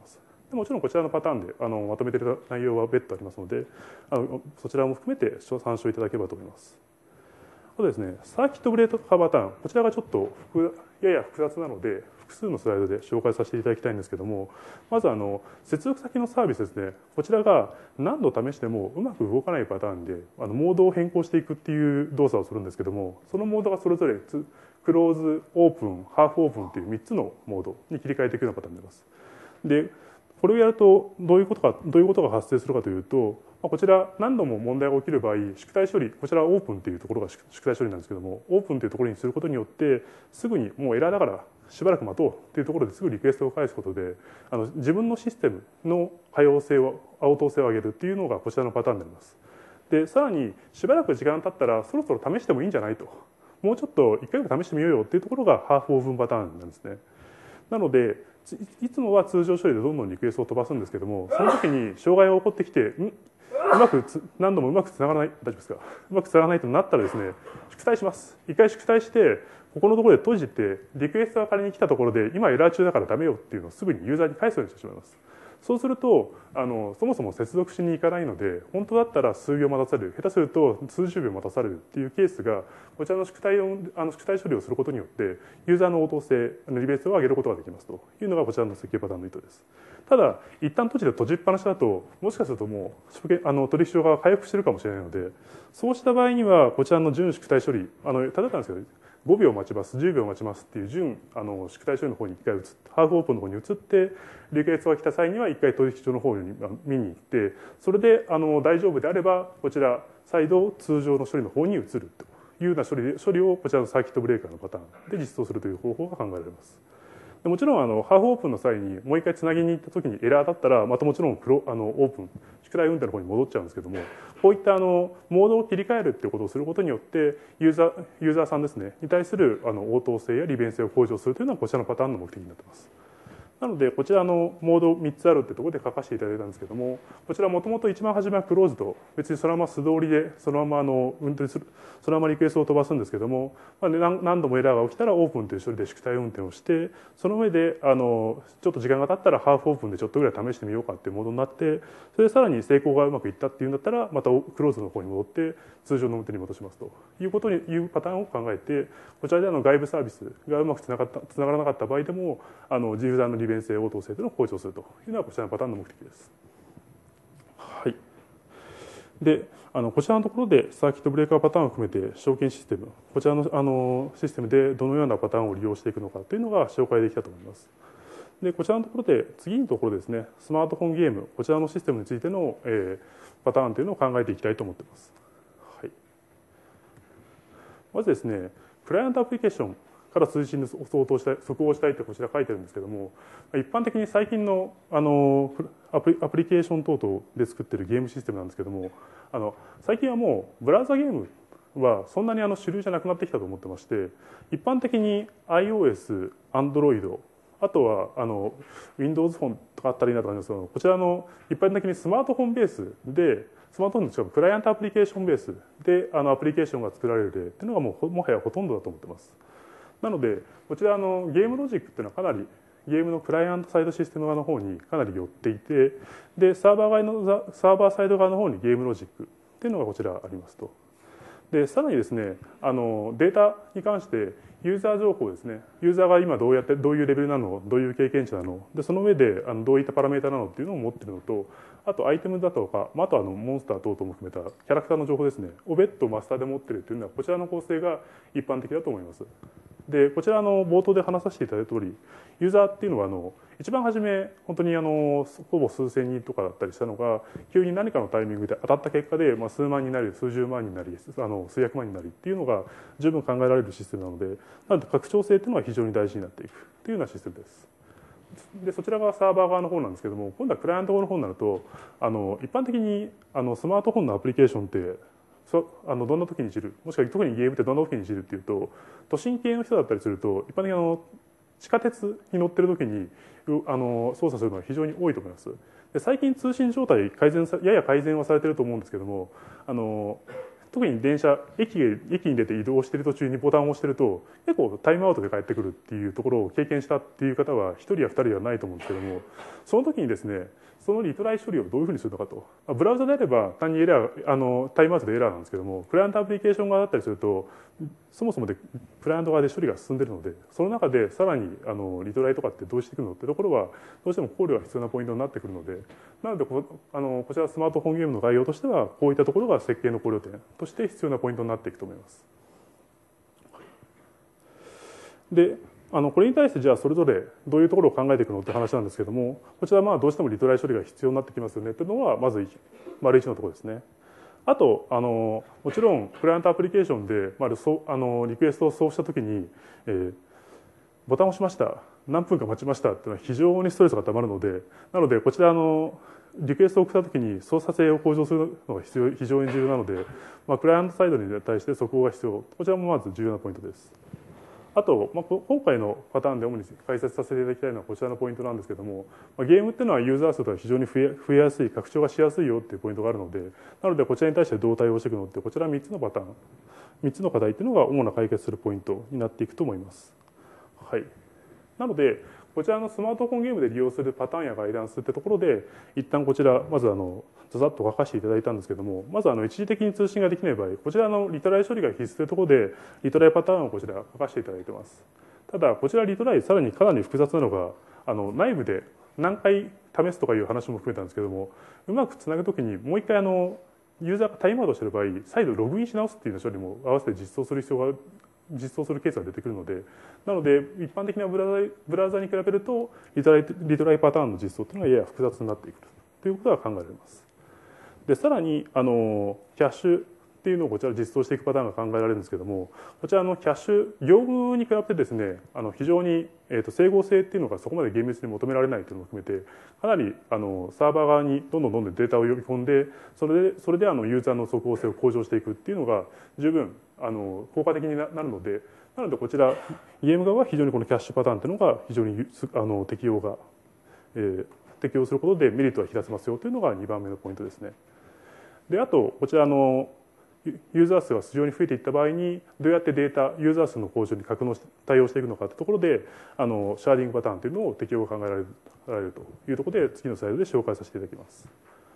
もちろんこちらのパターンでまとめている内容は別途ありますので、そちらも含めて参照いただければと思います。あとですね、サーキットブレーカーパターン、こちらがちょっとやや複雑なので、複数のスライドで紹介させていただきたいんですけども、まず接続先のサービスですね、こちらが何度試してもうまく動かないパターンで、モードを変更していくっていう動作をするんですけども、そのモードがそれぞれクローズ、オープン、ハーフオープンという3つのモードに切り替えていくようなパターンになります。で、これをやるとどういうことが発生するかというと、こちら何度も問題が起きる場合、宿題処理、こちらオープンというところが宿題処理なんですけども、オープンというところにすることによって、すぐにもうエラーだからしばらく待とうというところですぐリクエストを返すことで、自分のシステムの可用性を、応答性を上げるっていうのがこちらのパターンになります。で、さらにしばらく時間経ったらそろそろ試してもいいんじゃないと。もうちょっと1回ぐらい試してみようよっていうところがハーフオープンパターンなんですね。なので、いつもは通常処理でどんどんリクエストを飛ばすんですけども、その時に障害が起こってきて、何度もうまくつながらない、大丈夫ですか？うまくつながらないとなったらですね、宿題します。一回宿題して、ここのところで閉じて、リクエストが仮に来たところで、今エラー中だからダメよっていうのをすぐにユーザーに返すようにしてしまいます。そうするとそもそも接続しに行かないので、本当だったら数秒待たされる、下手すると数十秒待たされるっていうケースが、こちらの宿題処理をすることによってユーザーの応答性、利便性を上げることができますというのがこちらの設計パターンの意図です。ただ一旦閉じっぱなしだと、もしかするともう取引所が回復してるかもしれないので、そうした場合にはこちらの準宿題処理、例えばなんですけど、5秒待ちます、10秒待ちますっていう準宿題処理の方に1回移って、ハーフオープンの方に移って、リクエストが来た際には1回取引所の方に見に行って、それで大丈夫であればこちら再度通常の処理の方に移るというような処理をこちらのサーキットブレーカーのパターンで実装するという方法が考えられます。もちろんハーフオープンの際にもう一回つなぎに行った時にエラーだったらまたもちろんオープン宿題運転の方に戻っちゃうんですけども、こういったモードを切り替えるっていうことをすることによってユーザーさんですねに対する応答性や利便性を向上するというのはこちらのパターンの目的になっています。なのでこちらのモード3つあるってところで書かせていただいたんですけども、こちらもともと一番初めはクローズド、別にそのまま素通りでそのまま運転する、そのままリクエストを飛ばすんですけども、何度もエラーが起きたらオープンという処理で宿題運転をして、その上でちょっと時間が経ったらハーフオープンでちょっとぐらい試してみようかっていうモードになって、それでさらに成功がうまくいったっていうんだったらまたクローズの方に戻って通常の運転に戻しますというパターンを考えて、こちらで外部サービスがうまくつながらなかった場合でもユーザーの利便性、応答性というのを向上するというのがこちらのパターンの目的です。はい。で、こちらのところでサーキットブレーカーパターンを含めて証券システム、こちらのシステムでどのようなパターンを利用していくのかというのが紹介できたと思います。で、こちらのところで次のところですね、スマートフォンゲーム、こちらのシステムについての、パターンというのを考えていきたいと思っています。はい。まずですね、クライアントアプリケーションから推進に速報したいってこちら書いてるんですけども、一般的に最近のアプリケーション等々で作ってるゲームシステムなんですけども、最近はもうブラウザゲームはそんなに主流じゃなくなってきたと思ってまして、一般的に iOS、Android、あとはWindows フォンとかあったらいいなと思いますけど、こちらの一般的にスマートフォンベースで、スマートフォンの違うクライアントアプリケーションベースでアプリケーションが作られる例っていうのがもはやほとんどだと思ってます。なのでこちらゲームロジックっていうのはかなりゲームのクライアントサイドシステム側の方にかなり寄っていて、でサーバーサイド側の方にゲームロジックっていうのがこちらありますと。でさらにですねデータに関してユーザー情報ですね、ユーザーが今どういうレベルなの、どういう経験値なので、その上でどういったパラメータなのっていうのを持っているのと、あとアイテムだとか、あとモンスター等々も含めたキャラクターの情報ですねを別途マスターで持っているというのはこちらの構成が一般的だと思います。でこちら冒頭で話させていただいた通り、ユーザーっていうのは一番初め本当にほぼ数千人とかだったりしたのが、急に何かのタイミングで当たった結果で、数万になり数十万になり数百万になりっていうのが十分考えられるシステムなので、なので拡張性っていうのは非常に大事になっていくというようなシステムです。でそちらがサーバー側の方なんですけども、今度はクライアント側の方になると一般的にスマートフォンのアプリケーションってどんな時にいじる、もしくは特にゲームってどんな時にいじるっていうと、都心系の人だったりすると一般的に地下鉄に乗ってる時に操作するのが非常に多いと思います。で最近通信状態やや改善はされてると思うんですけども、 特に駅に出て移動している途中にボタンを押してると結構タイムアウトで帰ってくるっていうところを経験したっていう方は1人や2人ではないと思うんですけども、その時にですね、そのリトライ処理をどういうふうにするのかと。ブラウザであれば単にエラー、タイムアウトでエラーなんですけども、クライアントアプリケーション側だったりすると、そもそもでクライアント側で処理が進んでいるので、その中でさらにリトライとかってどうしていくのってところはどうしても考慮が必要なポイントになってくるので、なのでこちらスマートフォンゲームの概要としてはこういったところが設計の考慮点として必要なポイントになっていくと思います。で、これに対してじゃあそれぞれどういうところを考えていくのって話なんですけども、こちらはどうしてもリトライ処理が必要になってきますよねというのはまず丸1のところですね。あともちろんクライアントアプリケーションでリクエストを送したときに、ボタンを押しました、何分か待ちましたっていうのは非常にストレスがたまるので、なのでこちらリクエストを送ったときに操作性を向上するのが非常に重要なので、クライアントサイドに対して速報が必要、こちらもまず重要なポイントです。あと、今回のパターンで主に解説させていただきたいのはこちらのポイントなんですけども、ゲームっていうのはユーザー数が非常に増えやすい、拡張がしやすいよっていうポイントがあるので、なのでこちらに対してどう対応していくのって、こちら3つのパターン、3つの課題っていうのが主な解決するポイントになっていくと思います。はい。なので、こちらのスマートフォンゲームで利用するパターンやガイダンスってところで、一旦こちら、まずざざっと書かせていただいたんですけども、まず一時的に通信ができない場合、こちらのリトライ処理が必須というところで、リトライパターンをこちら書かせていただいてます。ただ、こちらリトライさらにかなり複雑なのが、内部で何回試すとかいう話も含めたんですけども、うまくつなぐときにもう一回ユーザーがタイムアウトしている場合、再度ログインし直すっていう処理も合わせて実装するケースが出てくるので、なので一般的なブラウザに比べるとリトライパターンの実装というのはやや複雑になっていくということが考えられます。で、さらにキャッシュっていうのをこちら実装していくパターンが考えられるんですけども、こちらキャッシュ業務に比べてですね、非常に整合性っていうのがそこまで厳密に求められないというのも含めて、かなりサーバー側にどんどんデータを呼び込んで、それでユーザーの速報性を向上していくっていうのが十分効果的になるので、こちらゲーム側は非常にこのキャッシュパターンっていうのが非常に適用することでメリットが引き出せますよというのが2番目のポイントですね。で、あとこちらユーザー数が非常に増えていった場合にどうやってユーザー数の向上に対応していくのかというところでシャーディングパターンというのを適用が考えられるというところで次のスライドで紹介させていただきます。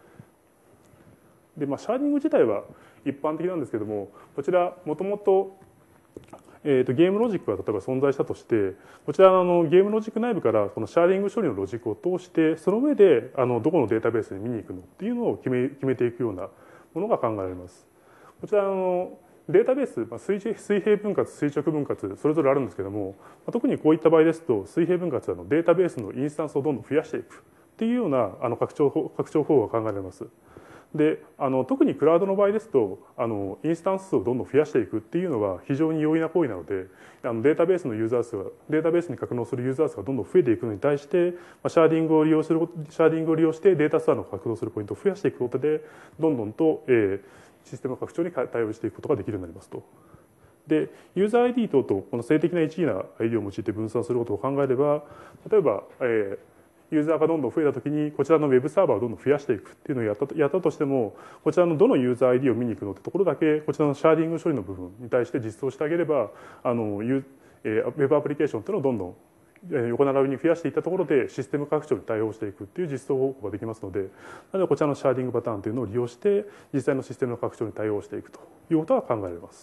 で、シャーディング自体は一般的なんですけども、こちらもともとゲームロジックが例えば存在したとして、こちらゲームロジック内部からこのシャーディング処理のロジックを通して、その上でどこのデータベースに見に行くのっていうのを決めていくようなものが考えられます。こちらデータベース、水平分割、垂直分割、それぞれあるんですけども、特にこういった場合ですと、水平分割はデータベースのインスタンスをどんどん増やしていくっていうような拡張方法が考えられます。で、特にクラウドの場合ですと、インスタンス数をどんどん増やしていくっていうのが非常に容易な行為なので、データベースに格納するユーザー数がどんどん増えていくのに対して、シャーディングを利用してデータストアの格納するポイントを増やしていくことで、どんどんと、システムの拡張に対応していくことができるようになりますと。で、ユーザー ID 等々この静的な一義な ID を用いて分散することを考えれば、例えば、ユーザーがどんどん増えたときにこちらのウェブサーバーをどんどん増やしていくっていうのをやったとしても、こちらのどのユーザー ID を見に行くのってところだけこちらのシャーディング処理の部分に対して実装してあげれば、ウェブアプリケーションっていうのをどんどん横並びに増やしていったところでシステム拡張に対応していくっていう実装方法ができますので、なのでこちらのシャーディングパターンというのを利用して実際のシステムの拡張に対応していくということが考えられます。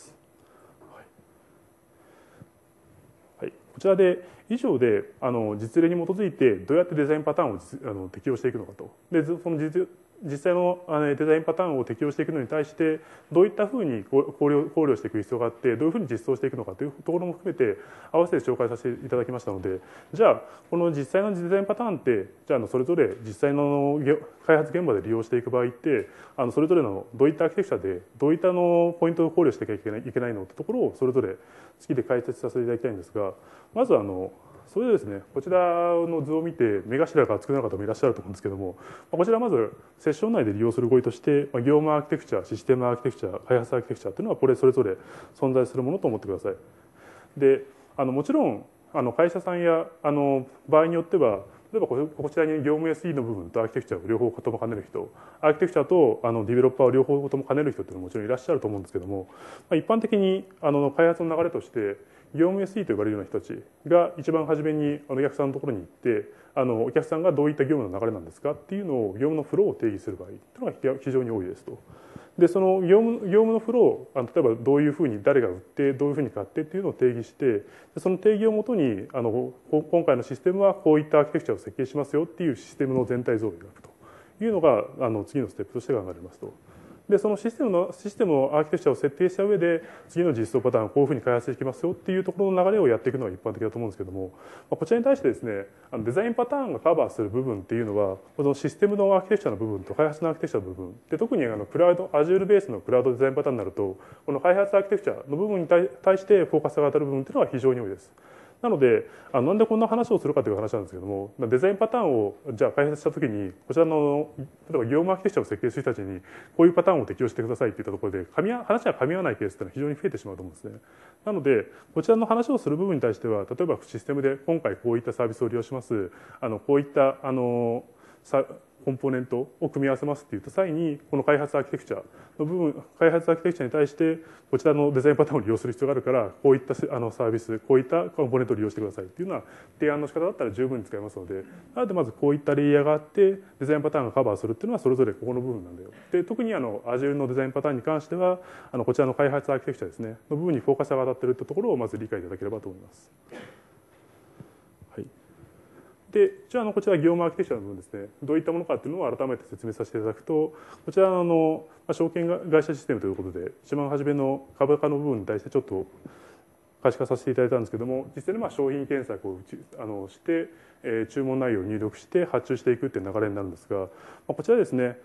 はい、こちらで以上で実例に基づいてどうやってデザインパターンを適用していくのかと。で、その実際のデザインパターンを適用していくのに対してどういったふうに考慮していく必要があって、どういうふうに実装していくのかというところも含めて合わせて紹介させていただきましたので、じゃあこの実際のデザインパターンってじゃあそれぞれ実際の開発現場で利用していく場合ってそれぞれのどういったアーキテクチャでどういったポイントを考慮していけないのってところをそれぞれ次で解説させていただきたいんですが、まずそれでですね、こちらの図を見て目頭が熱くなる方もいらっしゃると思うんですけども、こちらまずセッション内で利用する語彙として業務アーキテクチャ、システムアーキテクチャ、開発アーキテクチャというのはこれそれぞれ存在するものと思ってください。で、もちろん会社さんや場合によっては例えばこちらに業務 SE の部分とアーキテクチャを両方とも兼ねる人、アーキテクチャとディベロッパーを両方とも兼ねる人っていうのももちろんいらっしゃると思うんですけども、一般的に開発の流れとして業務 SE と呼ばれるような人たちが一番初めにお客さんのところに行ってお客さんがどういった業務の流れなんですかっていうのを業務のフローを定義する場合というのが非常に多いですと。でその業務のフロー例えばどういうふうに誰が売ってどういうふうに買ってっていうのを定義してその定義をもとに今回のシステムはこういったアーキテクチャを設計しますよっていうシステムの全体像を描くというのが次のステップとして考えられますと。でそのシステムのアーキテクチャを設定した上で次の実装パターンをこういうふうに開発していきますよっていうところの流れをやっていくのが一般的だと思うんですけども、こちらに対してですねデザインパターンがカバーする部分っていうのはこのシステムのアーキテクチャの部分と開発のアーキテクチャの部分で特にクラウド Azure ベースのクラウドデザインパターンになるとこの開発アーキテクチャの部分に対してフォーカスが当たる部分っていうのは非常に多いです。なのでなんでこんな話をするかという話なんですけどもデザインパターンをじゃあ開発した時にこちらの例えば業務アーキテクチャを設計する人たちにこういうパターンを適用してくださいっていったところで話が噛み合わないケースっていうのは非常に増えてしまうと思うんですね。なのでこちらの話をする部分に対しては例えばシステムで今回こういったサービスを利用しますこういったコンポーネントを組み合わせますっていった際にこの開発アーキテクチャの部分開発アーキテクチャに対してこちらのデザインパターンを利用する必要があるからこういったサービスこういったコンポーネントを利用してくださいっていうような提案の仕方だったら十分に使えますのでなのでまずこういったレイヤーがあってデザインパターンがカバーするっていうのはそれぞれここの部分なんだよ。で特にAzure のデザインパターンに関してはこちらの開発アーキテクチャですねの部分にフォーカスが当たっているというところをまず理解いただければと思います。で一応こちら業務アーキテクチャの部分ですねどういったものかっていうのを改めて説明させていただくとこちら証券会社システムということで一番初めの株価の部分に対してちょっと可視化させていただいたんですけども実際に商品検索をして注文内容を入力して発注していくっていう流れになるんですがこちらですね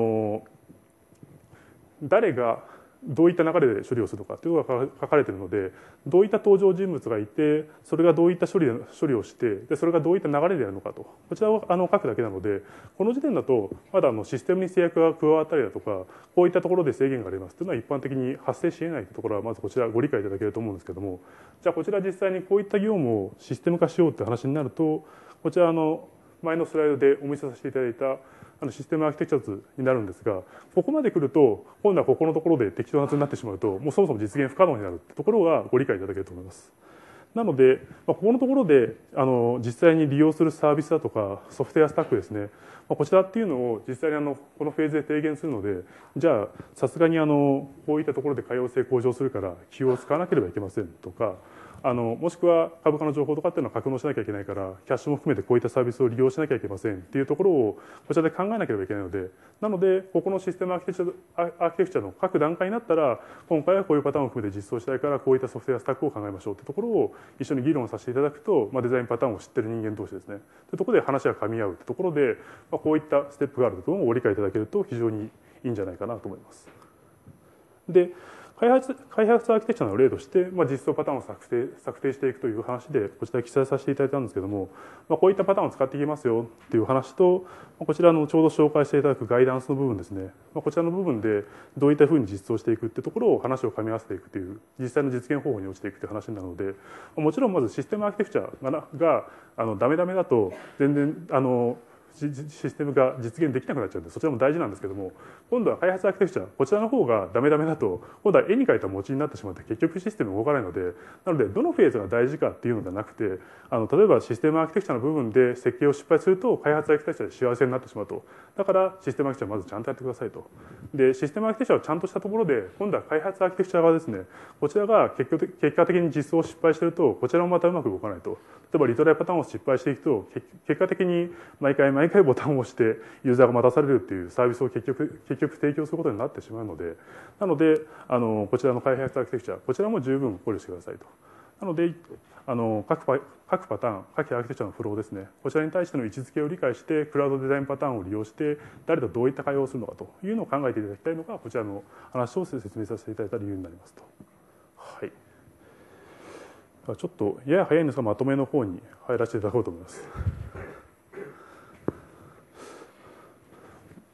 誰がどういった流れで処理をするのかというのが書かれているのでどういった登場人物がいてそれがどういった処理をしてでそれがどういった流れでやるのかとこちらを書くだけなのでこの時点だとまだシステムに制約が加わったりだとかこういったところで制限がありますというのは一般的に発生し得ないというところはまずこちらご理解いただけると思うんですけどもじゃあこちら実際にこういった業務をシステム化しようという話になるとこちら前のスライドでお見せさせていただいたシステムアーキテクチャ図になるんですがここまで来ると今度はここのところで適当な図になってしまうともうそもそも実現不可能になるってところがご理解いただけると思います。なのでここのところで実際に利用するサービスだとかソフトウェアスタックですねこちらっていうのを実際にこのフェーズで提言するのでじゃあさすがにこういったところで可用性向上するから気を使わなければいけませんとかもしくは株価の情報とかっていうのは格納しなきゃいけないからキャッシュも含めてこういったサービスを利用しなきゃいけませんっていうところをこちらで考えなければいけないのでなのでここのシステムアーキテクチャの各段階になったら今回はこういうパターンを含めて実装したいからこういったソフトウェアスタックを考えましょうってところを一緒に議論させていただくと、デザインパターンを知ってる人間同士ですねというところで話が噛み合うってところで、こういったステップがあるところをご理解いただけると非常にいいんじゃないかなと思います。で開発アーキテクチャの例として、実装パターンを策定していくという話でこちら記載させていただいたんですけども、こういったパターンを使っていきますよっていう話とこちらのちょうど紹介していただくガイダンスの部分ですね、こちらの部分でどういったふうに実装していくっていうところを話を噛み合わせていくという実際の実現方法に落ちていくという話になるのでもちろんまずシステムアーキテクチャがダメだと全然システムが実現できなくなっちゃうんでそちらも大事なんですけども今度は開発アーキテクチャこちらの方がダメだと今度は絵に描いた餅になってしまって結局システム動かないのでなのでどのフェーズが大事かっていうのではなくて例えばシステムアーキテクチャの部分で設計を失敗すると開発アーキテクチャで幸せになってしまうとだからシステムアーキテクチャをまずちゃんとやってくださいとでシステムアーキテクチャをちゃんとしたところで今度は開発アーキテクチャ側ですねこちらが結果的に実装を失敗しているとこちらもまたうまく動かないと例えばリトライパターンを失敗していくと結果的に毎回ボタンを押してユーザーが待たされるっていうサービスを結局提供することになってしまうのでこちらの開発アーキテクチャこちらも十分考慮してくださいと。なので各パターン各アーキテクチャのフローですねこちらに対しての位置づけを理解してクラウドデザインパターンを利用して誰とどういった会話をするのかというのを考えていただきたいのがこちらの話を説明させていただいた理由になりますと。はい、ちょっとやや早いんですがまとめの方に入らせていただこうと思います。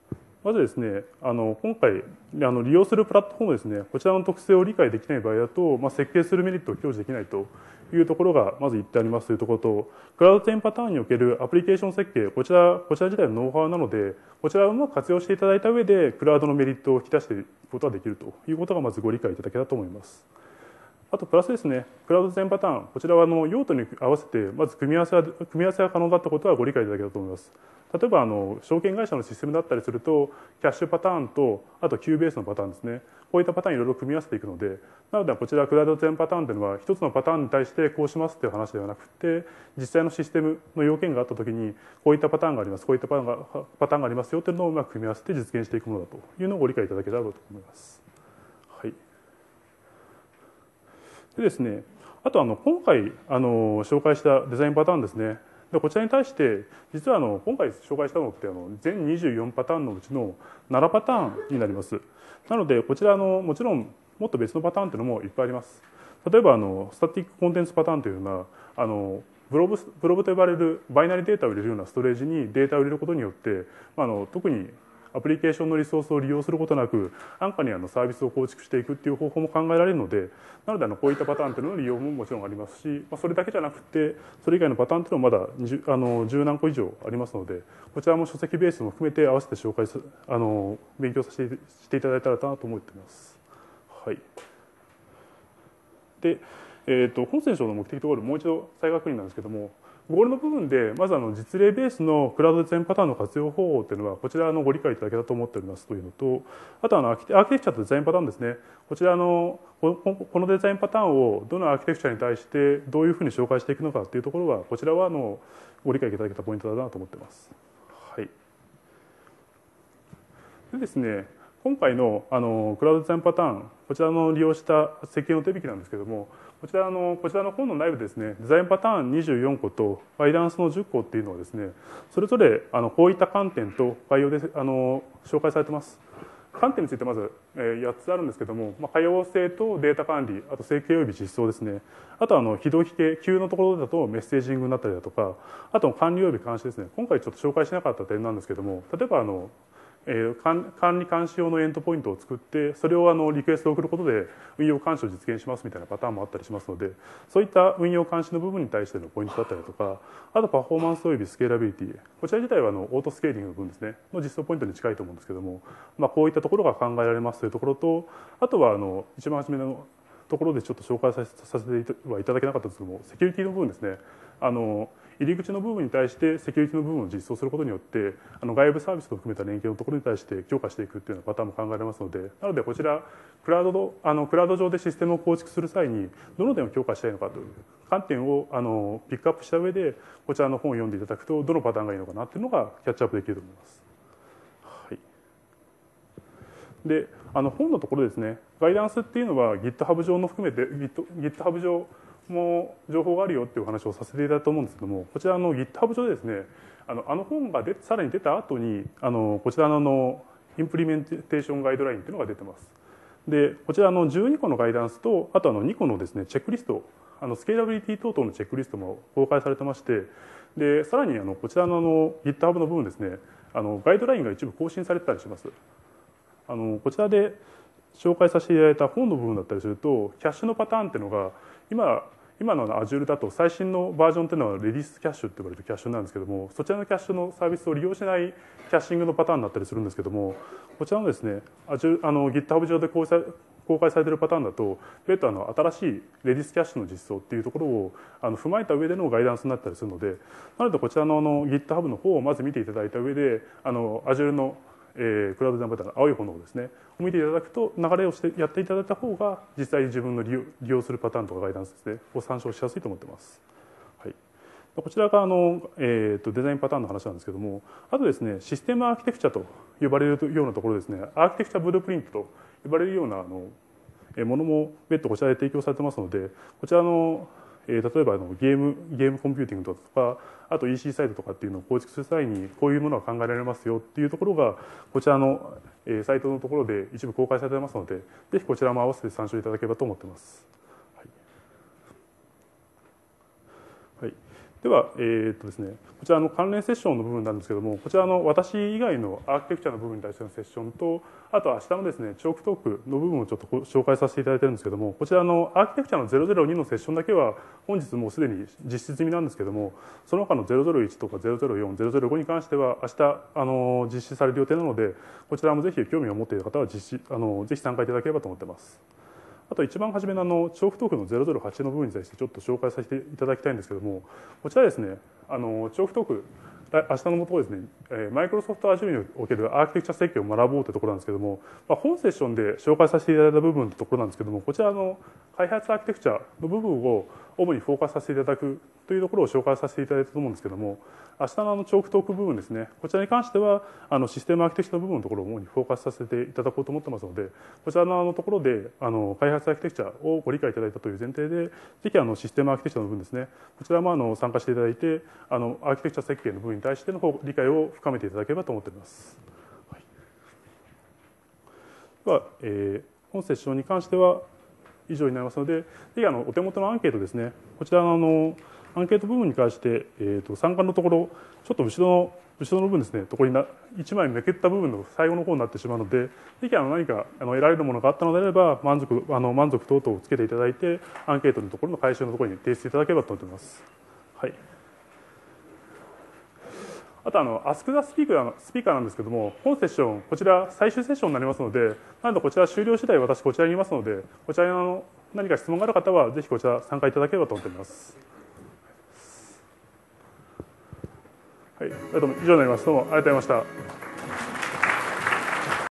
まずですね、今回利用するプラットフォームですね、こちらの特性を理解できない場合だと、設計するメリットを享受できないというところがまず言ってありますというところと、クラウドチェーンパターンにおけるアプリケーション設計、こちら自体のノウハウなので、こちらをうまく活用していただいた上で、クラウドのメリットを引き出していくことができるということがまずご理解いただけたと思います。あとプラスですね、クラウドチェーンパターン、こちらは用途に合わせて、まず組み合わせが可能だったことはご理解いただけたと思います。例えば証券会社のシステムだったりすると、キャッシュパターンと、あと Q ベースのパターンですね、こういったパターンいろいろ組み合わせていくので、なのでこちらクラウドチェーンパターンというのは、一つのパターンに対してこうしますという話ではなくて、実際のシステムの要件があったときに、こういったパターンがあります、こういったパターンがありますよというのをうまく組み合わせて実現していくものだというのをご理解いただけたらと思います。はい。でですね、あと今回紹介したデザインパターンですね。でこちらに対して実は今回紹介したのって全24パターンのうちの7パターンになります。なのでこちらもちろんもっと別のパターンというのもいっぱいあります。例えばスタティックコンテンツパターンというようなブロブと呼ばれるバイナリデータを入れるようなストレージにデータを入れることによって、特にアプリケーションのリソースを利用することなく安価にサービスを構築していくっていう方法も考えられるので、なのでこういったパターンというのの利用ももちろんありますし、それだけじゃなくてそれ以外のパターンというのはまだ10何個以上ありますので、こちらも書籍ベースも含めて合わせて勉強していただいたらなと思っています。はい。で、本セッションの目的とゴールもう一度再確認なんですけども、ゴールの部分でまず実例ベースのクラウドチェーンパターンの活用方法っていうのはこちらご理解いただけたと思っておりますというのと、あとアーキテクチャとデザインパターンですね。こちらこのデザインパターンをどのアーキテクチャに対してどういうふうに紹介していくのかっていうところは、こちらはご理解いただけたポイントだなと思っています。はい。でですね、今回のクラウドデザインパターン、こちらの利用した設計の手引きなんですけども、こちらの本の内部ですね、デザインパターン24個とガイダンスの10個っていうのはですね、それぞれこういった観点と概要で紹介されてます。観点についてまず8つあるんですけども、可用性とデータ管理、あと設計及び実装ですね、あと非同期系級のところだとメッセージングになったりだとか、あと管理及び監視ですね。今回ちょっと紹介しなかった点なんですけども、例えば管理監視用のエンドポイントを作って、それをリクエストを送ることで運用監視を実現しますみたいなパターンもあったりしますので、そういった運用監視の部分に対してのポイントだったりとか、あとパフォーマンスおよびスケーラビリティ、こちら自体はオートスケーリングの部分ですねの実装ポイントに近いと思うんですけども、こういったところが考えられますというところと、あとは一番初めのところでちょっと紹介させてはいただけなかったんですけども、セキュリティの部分ですね。入り口の部分に対してセキュリティの部分を実装することによって、外部サービスを含めた連携のところに対して強化していくっていうようなパターンも考えられますので、なのでこちらクラウド上でシステムを構築する際にどの点を強化したいのかという観点をピックアップした上で、こちらの本を読んでいただくとどのパターンがいいのかなっていうのがキャッチアップできると思います。はい。で、本のところですね、ガイダンスっていうのは GitHub 上の含めて GitHub 上も情報があるよっていうお話をさせていただいたと思うんですけども、こちらGitHub 上でですね、本がさらに出た後にこちらのインプリメンテーションガイドラインっていうのが出てます。でこちら12個のガイダンスと、あと2個のですねチェックリスト、スケーラビリティ等々のチェックリストも公開されてまして、でさらにこちらのGitHub の部分ですね、ガイドラインが一部更新されてたりします。こちらで紹介させていただいた本の部分だったりすると、キャッシュのパターンっていうのが今の Azure だと最新のバージョンっていうのはレディスキャッシュって呼ばれるキャッシュなんですけども、そちらのキャッシュのサービスを利用しないキャッシングのパターンになったりするんですけども、こちらのですね GitHub 上で公開されているパターンだと、別途新しいレディスキャッシュの実装っていうところを踏まえた上でのガイダンスになったりするので、なのでこちらのGitHub の方をまず見ていただいた上でAzure のクラウドデザインパターンの青い炎ですねを見ていただくと、流れをしてやっていただいた方が実際に自分の利用するパターンとかガイダンスですねを参照しやすいと思ってます。はい、こちらがデザインパターンの話なんですけども、あとですねシステムアーキテクチャと呼ばれるようなところですね、アーキテクチャブループリントと呼ばれるようなものも別途こちらで提供されてますので、こちらの例えばゲームコンピューティングとか、あと EC サイトとかっていうのを構築する際にこういうものが考えられますよっていうところがこちらのサイトのところで一部公開されてますので、ぜひこちらも合わせて参照いただければと思っています。はい。はい、 では、ですね、こちらの関連セッションの部分なんですけども、こちらの私以外のアーキテクチャの部分に対してのセッションと、あと明日のですね、チョークトークの部分をちょっと紹介させていただいてるんですけども、こちらのアーキテクチャの002のセッションだけは本日もうすでに実施済みなんですけども、その他の001とか004、005に関しては明日実施される予定なので、こちらもぜひ興味を持っている方はぜひ参加いただければと思っています。あと一番初めのチョークトークの008の部分に対してちょっと紹介させていただきたいんですけども、こちらですね、チョークトーク、明日のもとですね、マイクロソフト Azure におけるアーキテクチャ設計を学ぼうというところなんですけども、本セッションで紹介させていただいた部分のところなんですけども、こちらの開発アーキテクチャの部分を主にフォーカスさせていただくというところを紹介させていただいたと思うんですけども、明日のチョークトーク部分ですね、こちらに関してはシステムアーキテクチャの部分のところを主にフォーカスさせていただこうと思ってますので、こちらのところで開発アーキテクチャをご理解いただいたという前提で、ぜひシステムアーキテクチャの部分ですね、こちらも参加していただいて、アーキテクチャ設計の部分に対しての理解を深めていただければと思っております。はい、では、本セッションに関しては以上になりますので、ぜひお手元のアンケートですね、こちらのアンケート部分に関して、参加のところ、ちょっと後ろの部分ですね、ところに1枚めくった部分の最後の方になってしまうので、ぜひ何か得られるものがあったのであれば、満足等々をつけていただいて、アンケートのところの回収のところに提出いただければと思っています。はい。あとAsk the Speakerなんですけども、本セッション、こちら最終セッションになりますので、なのでこちら終了次第私こちらにいますので、こちらに何か質問がある方は、ぜひこちら参加いただければと思っております。はい、以上になります。どうもありがとうございました。